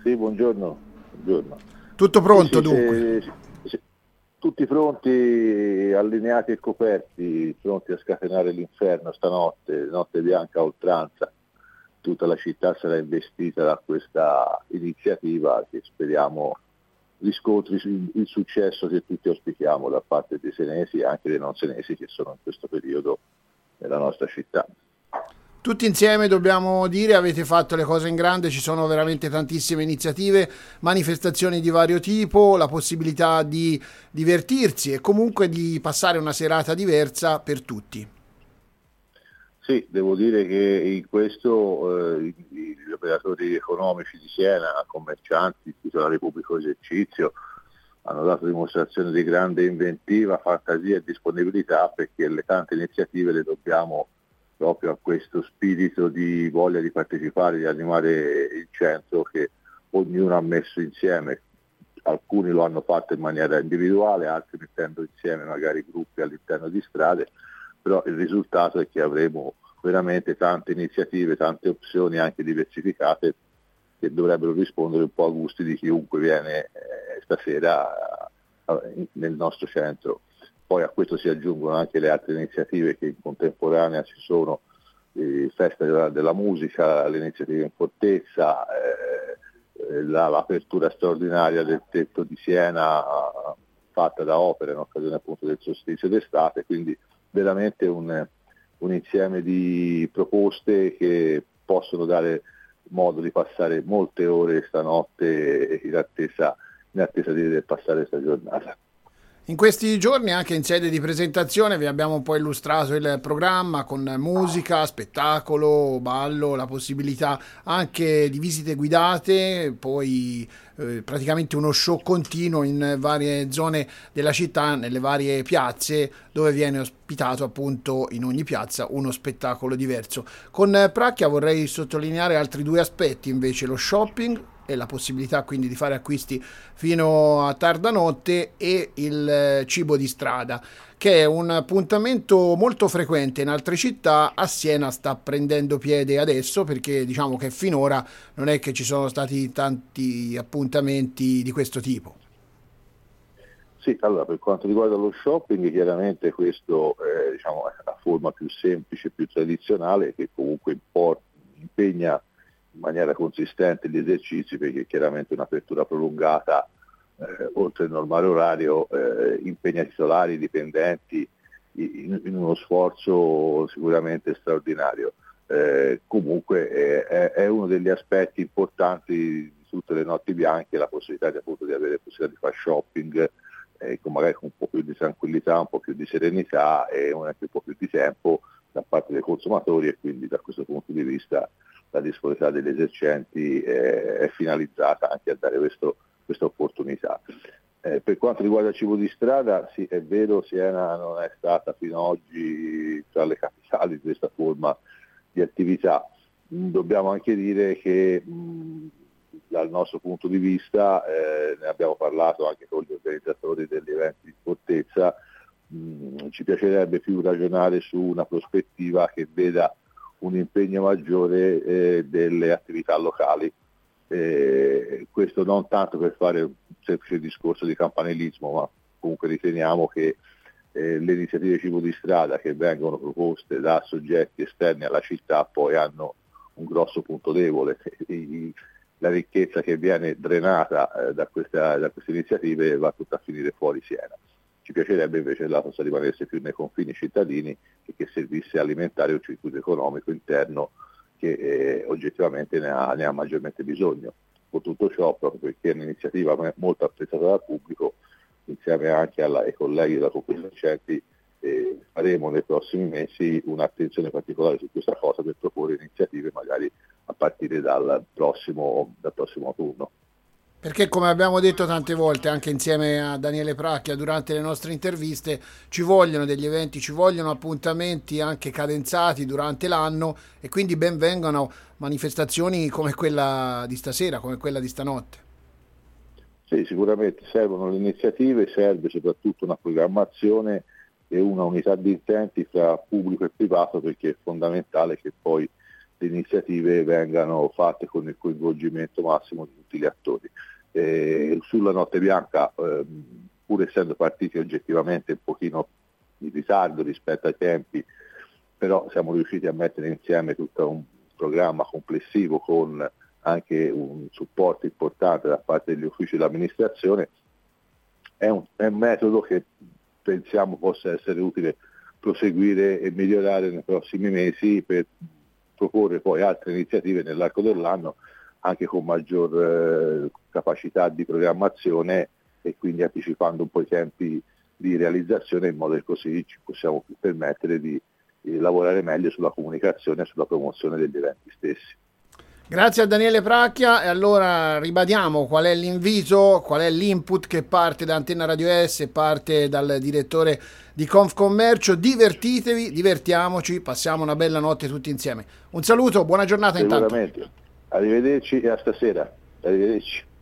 Sì, buongiorno. Buongiorno. Tutto Sì, pronto sì, dunque? tutti pronti, allineati e coperti, pronti a scatenare l'inferno stanotte, notte bianca a oltranza. Tutta la città sarà investita da questa iniziativa che speriamo riscontri il successo che tutti auspichiamo da parte dei senesi e anche dei non senesi che sono in questo periodo nella nostra città. Tutti insieme dobbiamo dire, avete fatto le cose in grande, ci sono veramente tantissime iniziative, manifestazioni di vario tipo, la possibilità di divertirsi e comunque di passare una serata diversa per tutti. Sì, devo dire che in questo gli operatori economici di Siena, commercianti, titolari pubblico esercizio, hanno dato dimostrazione di grande inventiva, fantasia e disponibilità, perché le tante iniziative le dobbiamo proprio a questo spirito di voglia di partecipare, di animare il centro che ognuno ha messo insieme. Alcuni lo hanno fatto in maniera individuale, altri mettendo insieme magari gruppi all'interno di strade, però il risultato è che avremo veramente tante iniziative, tante opzioni anche diversificate che dovrebbero rispondere un po' a gusti di chiunque viene stasera nel nostro centro. Poi a questo si aggiungono anche le altre iniziative che in contemporanea ci sono, Festa della Musica, le iniziative in fortezza, l'apertura straordinaria del tetto di Siena fatta da Opera in occasione appunto del solstizio d'estate, quindi veramente un insieme di proposte che possono dare modo di passare molte ore stanotte in attesa di passare questa giornata. In questi giorni, anche in sede di presentazione, vi abbiamo un po' illustrato il programma con musica, spettacolo, ballo, la possibilità anche di visite guidate, poi praticamente uno show continuo in varie zone della città, nelle varie piazze, dove viene ospitato appunto in ogni piazza uno spettacolo diverso. Con Pracchia vorrei sottolineare altri due aspetti, invece lo shopping e la possibilità quindi di fare acquisti fino a tarda notte e il cibo di strada, che è un appuntamento molto frequente in altre città. A Siena sta prendendo piede adesso perché diciamo che finora non è che ci sono stati tanti appuntamenti di questo tipo. Sì, allora per quanto riguarda lo shopping, chiaramente questo diciamo, è la forma più semplice, più tradizionale, che comunque impegna in maniera consistente gli esercizi, perché chiaramente un'apertura prolungata oltre il normale orario impegna i titolari, i dipendenti in uno sforzo sicuramente straordinario. Comunque è uno degli aspetti importanti di tutte le notti bianche, la possibilità appunto di avere possibilità di fare shopping magari con un po' più di tranquillità, un po' più di serenità e anche un po' più di tempo da parte dei consumatori, e quindi da questo punto di vista la disponibilità degli esercenti è finalizzata anche a dare questa opportunità. Per quanto riguarda il cibo di strada, sì, è vero, Siena non è stata fino ad oggi tra le capitali di questa forma di attività. Dobbiamo anche dire che dal nostro punto di vista, ne abbiamo parlato anche con gli organizzatori degli eventi di fortezza, ci piacerebbe più ragionare su una prospettiva che veda un impegno maggiore delle attività locali. Questo non tanto per fare un semplice discorso di campanilismo, ma comunque riteniamo che le iniziative cibo di strada che vengono proposte da soggetti esterni alla città poi hanno un grosso punto debole. La ricchezza che viene drenata da queste iniziative va tutta a finire fuori Siena. Ci piacerebbe invece che la cosa rimanesse più nei confini cittadini e che servisse a alimentare un circuito economico interno che oggettivamente ne ha maggiormente bisogno. Con tutto ciò, proprio perché è un'iniziativa molto apprezzata dal pubblico, insieme anche ai colleghi della Confesercenti, faremo nei prossimi mesi un'attenzione particolare su questa cosa per proporre iniziative magari a partire dal prossimo autunno. Perché come abbiamo detto tante volte anche insieme a Daniele Pracchia durante le nostre interviste, ci vogliono degli eventi, ci vogliono appuntamenti anche cadenzati durante l'anno, e quindi ben vengano manifestazioni come quella di stasera, come quella di stanotte. Sì, sicuramente servono le iniziative, serve soprattutto una programmazione e una unità di intenti fra pubblico e privato, perché è fondamentale che poi le iniziative vengano fatte con il coinvolgimento massimo di tutti gli attori. Sulla Notte Bianca, pur essendo partiti oggettivamente un pochino in ritardo rispetto ai tempi, però siamo riusciti a mettere insieme tutto un programma complessivo con anche un supporto importante da parte degli uffici dell'amministrazione. È un metodo che pensiamo possa essere utile proseguire e migliorare nei prossimi mesi per proporre poi altre iniziative nell'arco dell'anno anche con maggior capacità di programmazione e quindi anticipando un po' i tempi di realizzazione, in modo che così ci possiamo permettere di lavorare meglio sulla comunicazione e sulla promozione degli eventi stessi. Grazie a Daniele Pracchia, e allora ribadiamo qual è l'invito, qual è l'input che parte da Antenna Radio S, parte dal direttore di Confcommercio. Divertitevi, divertiamoci, passiamo una bella notte tutti insieme. Un saluto, buona giornata intanto. Sicuramente. Arrivederci e a stasera. Arrivederci.